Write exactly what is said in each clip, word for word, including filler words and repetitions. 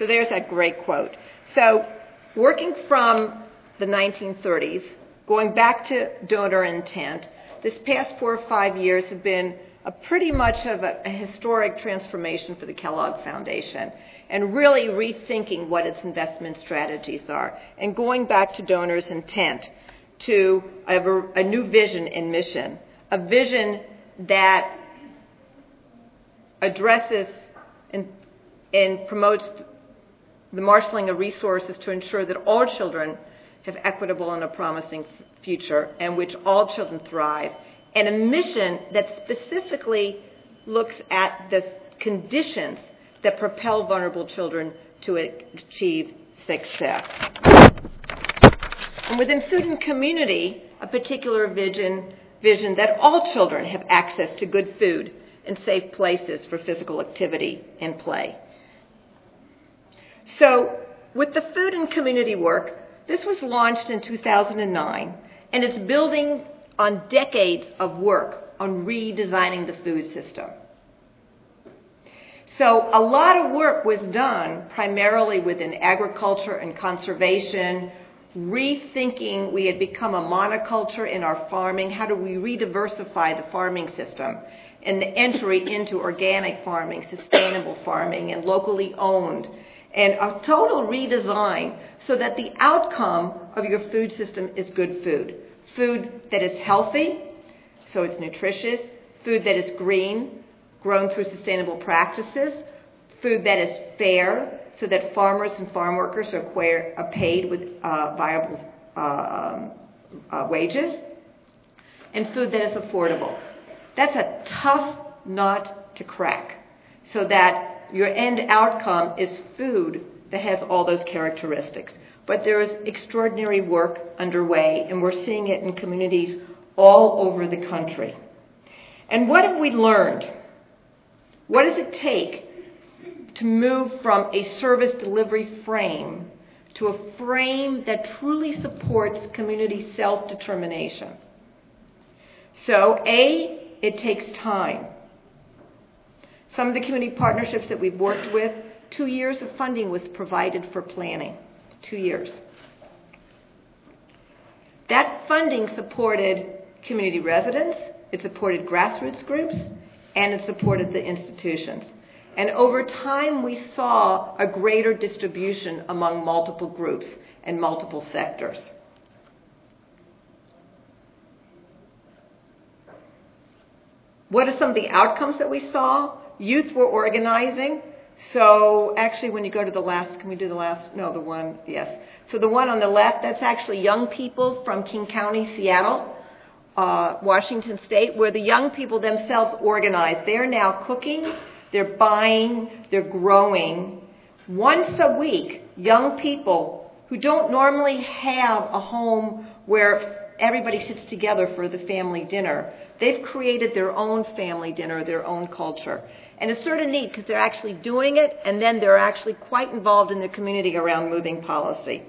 So there's that great quote. So working from the nineteen thirties, going back to donor intent, this past four or five years have been a pretty much of a, a historic transformation for the Kellogg Foundation, and really rethinking what its investment strategies are, and going back to donors' intent to a, a new vision and mission, a vision that addresses and, and promotes the marshaling of resources to ensure that all children have equitable and a promising f- future, and which all children thrive, and a mission that specifically looks at the conditions that propel vulnerable children to achieve success. And within food and community, a particular vision, vision that all children have access to good food and safe places for physical activity and play. So, with the food and community work, this was launched in two thousand nine, and it's building on decades of work on redesigning the food system. So a lot of work was done primarily within agriculture and conservation, rethinking. We had become a monoculture in our farming. How do we re-diversify the farming system? And the entry into organic farming, sustainable farming, and locally owned. And a total redesign so that the outcome of your food system is good food. Food that is healthy, so it's nutritious. Food that is green, grown through sustainable practices. Food that is fair, so that farmers and farm workers are, queer, are paid with uh, viable uh, uh, wages. And food that is affordable. That's a tough nut to crack, so that your end outcome is food that has all those characteristics. But there is extraordinary work underway, and we're seeing it in communities all over the country. And what have we learned? What does it take to move from a service delivery frame to a frame that truly supports community self-determination? So, A, it takes time. Some of the community partnerships that we've worked with, two years of funding was provided for planning. Two years. That funding supported community residents, it supported grassroots groups, and it supported the institutions. And over time, we saw a greater distribution among multiple groups and multiple sectors. What are some of the outcomes that we saw? Youth were organizing. So actually, when you go to the last, can we do the last? No, the one, yes. So the one on the left, that's actually young people from King County, Seattle, uh, Washington State, where the young people themselves organize. They're now cooking, they're buying, they're growing. Once a week, young people who don't normally have a home where everybody sits together for the family dinner, they've created their own family dinner, their own culture. And it's sort of neat because they're actually doing it, and then they're actually quite involved in the community around moving policy.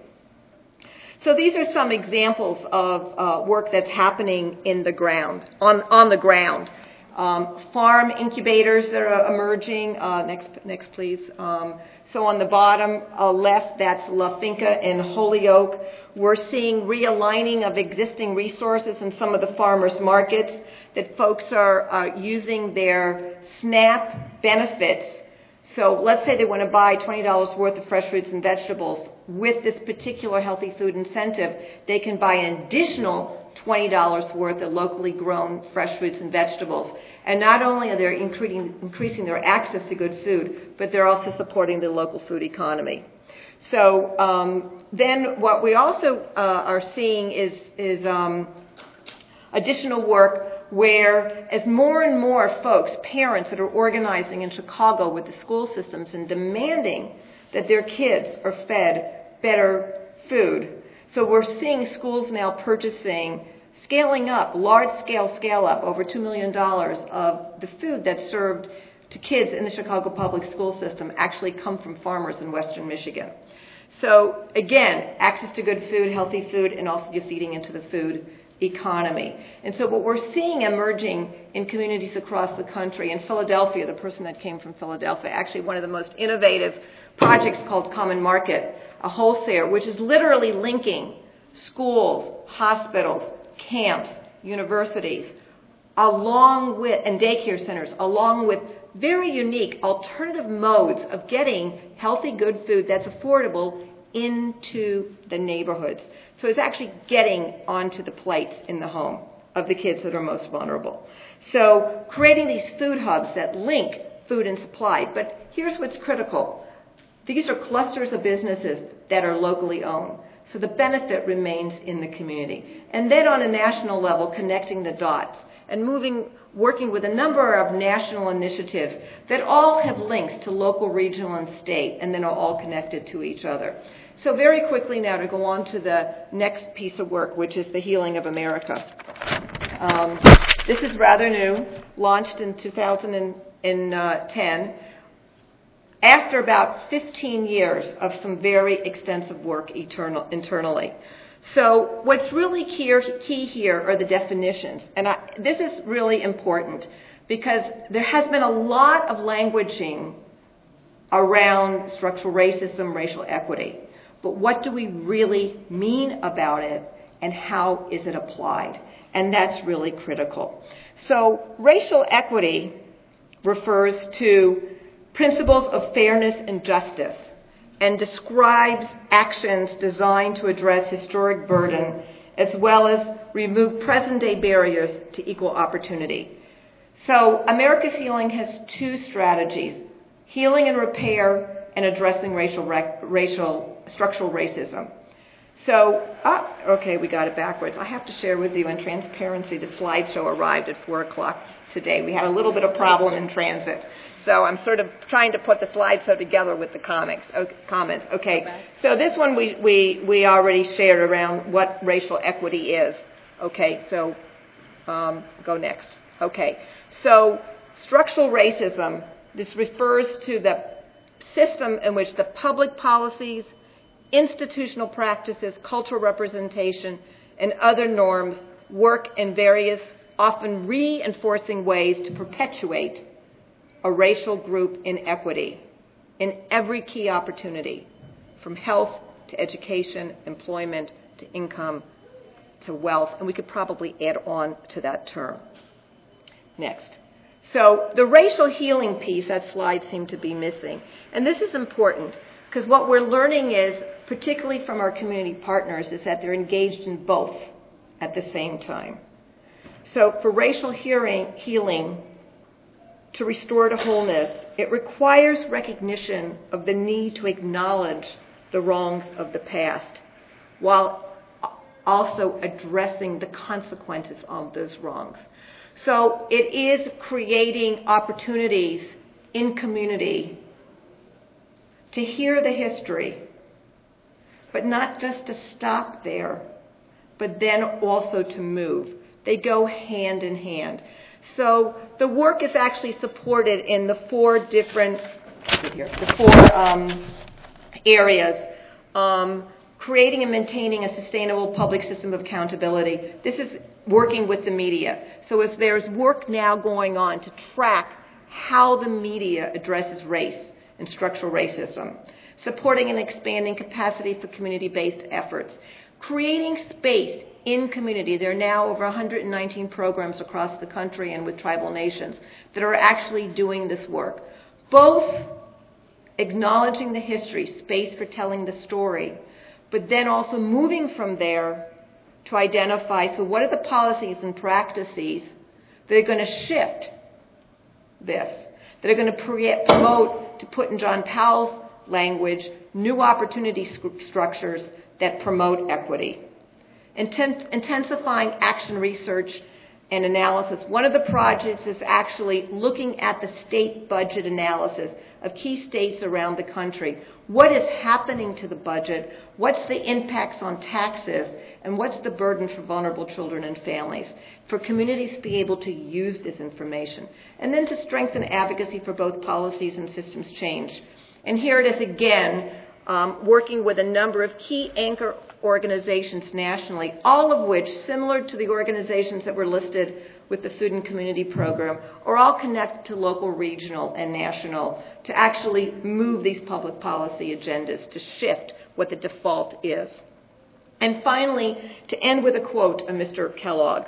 So these are some examples of uh, work that's happening in the ground, on, on the ground. Um, farm incubators that are emerging. Uh, next, next, please. Um, so on the bottom uh, left, that's La Finca in Holyoke. We're seeing realigning of existing resources in some of the farmers' markets, that folks are uh, using their SNAP benefits. So let's say they want to buy twenty dollars worth of fresh fruits and vegetables. With this particular healthy food incentive, they can buy an additional twenty dollars worth of locally grown fresh fruits and vegetables. And not only are they increasing, increasing their access to good food, but they're also supporting the local food economy. So um, then what we also uh, are seeing is, is um, additional work where as more and more folks, parents that are organizing in Chicago with the school systems and demanding that their kids are fed better food. So we're seeing schools now purchasing, scaling up, large-scale scale-up, over two million dollars of the food that's served to kids in the Chicago public school system actually come from farmers in western Michigan. So again, access to good food, healthy food, and also you're feeding into the food economy. And so what we're seeing emerging in communities across the country, in Philadelphia, the person that came from Philadelphia, actually one of the most innovative projects called Common Market, a wholesaler, which is literally linking schools, hospitals, camps, universities, along with, and daycare centers, along with very unique alternative modes of getting healthy, good food that's affordable into the neighborhoods. So it's actually getting onto the plates in the home of the kids that are most vulnerable. So creating these food hubs that link food and supply. But here's what's critical. These are clusters of businesses that are locally owned. So the benefit remains in the community. And then on a national level, connecting the dots and moving, working with a number of national initiatives that all have links to local, regional, and state, and then are all connected to each other. So very quickly now to go on to the next piece of work, which is the Healing of America. Um, this is rather new, launched in two thousand ten, after about fifteen years of some very extensive work eternal, internally. So what's really key, key here are the definitions. And I, this is really important because there has been a lot of languaging around structural racism, racial equity. But what do we really mean about it, and how is it applied? And that's really critical. So racial equity refers to principles of fairness and justice and describes actions designed to address historic burden as well as remove present-day barriers to equal opportunity. So America's Healing has two strategies: healing and repair, and addressing racial, racial structural racism. So, ah, okay, we got it backwards. I have to share with you in transparency, the slideshow arrived at four o'clock today. We had a little bit of problem in transit. So I'm sort of trying to put the slideshow together with the comics, okay, comments. Okay, so this one we, we, we already shared around what racial equity is. Okay, so um, go next. Okay, so structural racism, this refers to the system in which the public policies, institutional practices, cultural representation, and other norms work in various, often reinforcing ways to perpetuate a racial group inequity in every key opportunity, from health to education, employment to income to wealth, and we could probably add on to that term. Next. So the racial healing piece, that slide seemed to be missing. And this is important because what we're learning is, particularly from our community partners, is that they're engaged in both at the same time. So for racial hearing, healing, to restore to wholeness, it requires recognition of the need to acknowledge the wrongs of the past while also addressing the consequences of those wrongs. So it is creating opportunities in community to hear the history, but not just to stop there, but then also to move. They go hand in hand. So the work is actually supported in the four different, here, the four um, areas. Um, creating and maintaining a sustainable public system of accountability. This is working with the media. So if there's work now going on to track how the media addresses race and structural racism, supporting and expanding capacity for community-based efforts, creating space in community. There are now over one hundred nineteen programs across the country and with tribal nations that are actually doing this work. Both acknowledging the history, space for telling the story, but then also moving from there to identify, so what are the policies and practices that are going to shift this, that are going to promote, to put in John Powell's language, new opportunity structures that promote equity. Intent, intensifying action research and analysis. One of the projects is actually looking at the state budget analysis of key states around the country. What is happening to the budget? What's the impacts on taxes? And what's the burden for vulnerable children and families? For communities to be able to use this information. And then to strengthen advocacy for both policies and systems change. And here it is again, um, working with a number of key anchor organizations nationally, all of which, similar to the organizations that were listed with the Food and Community Program, are all connected to local, regional, and national to actually move these public policy agendas, to shift what the default is. And finally, to end with a quote of Mister Kellogg's.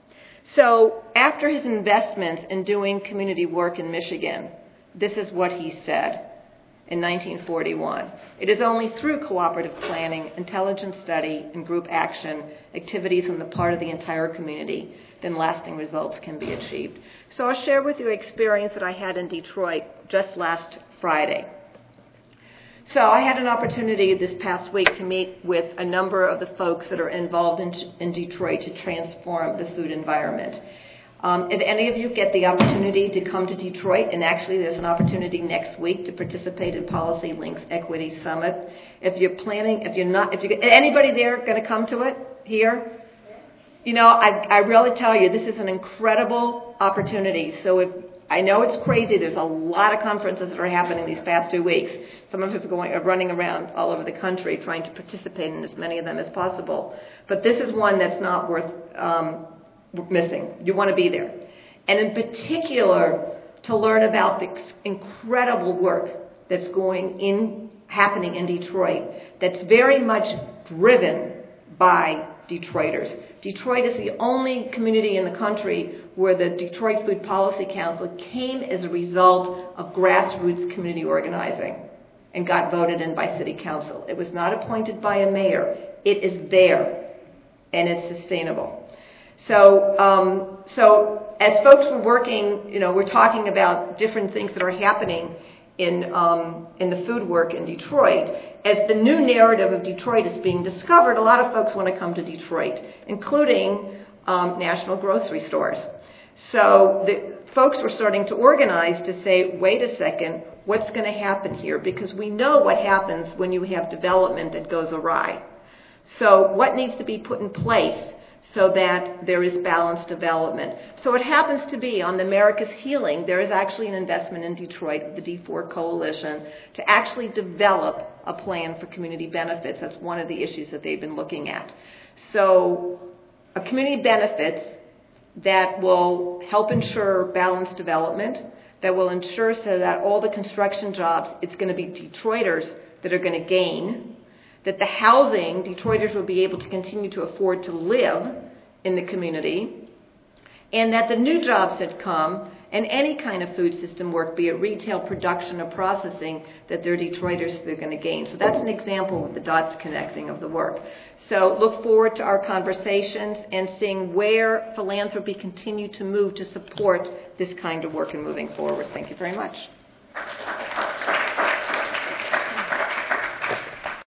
So after his investments in doing community work in Michigan, this is what he said in nineteen forty-one. It is only through cooperative planning, intelligent study, and group action, activities on the part of the entire community, then lasting results can be achieved. So I'll share with you an experience that I had in Detroit just last Friday. So I had an opportunity this past week to meet with a number of the folks that are involved in, in Detroit to transform the food environment. Um, if any of you get the opportunity to come to Detroit, and actually there's an opportunity next week to participate in Policy Links Equity Summit. If you're planning, if you're not, if you anybody there going to come to it here? You know, I, I really tell you, this is an incredible opportunity. So if I know it's crazy, there's a lot of conferences that are happening these past two weeks. Some of us are going, are running around all over the country trying to participate in as many of them as possible. But this is one that's not worth um, missing. You want to be there. And in particular, to learn about the incredible work that's going in, happening in Detroit, that's very much driven by Detroiters. Detroit is the only community in the country where the Detroit Food Policy Council came as a result of grassroots community organizing and got voted in by city council. It was not appointed by a mayor. It is there, and it's sustainable. So, um, so as folks were working, you know, we're talking about different things that are happening in um, in the food work in Detroit. As the new narrative of Detroit is being discovered, a lot of folks want to come to Detroit, including um, national grocery stores. So the folks were starting to organize to say, wait a second, what's going to happen here? Because we know what happens when you have development that goes awry. So what needs to be put in place so that there is balanced development? So it happens to be on the America's Healing, there is actually an investment in Detroit, the D four Coalition, to actually develop a plan for community benefits. That's one of the issues that they've been looking at. So a community benefits that will help ensure balanced development, that will ensure so that all the construction jobs, it's going to be Detroiters that are going to gain, that the housing, Detroiters will be able to continue to afford to live in the community, and that the new jobs that come, and any kind of food system work, be it retail, production, or processing, that they're Detroiters they're going to gain. So that's an example of the dots connecting of the work. So look forward to our conversations and seeing where philanthropy continue to move to support this kind of work and moving forward. Thank you very much.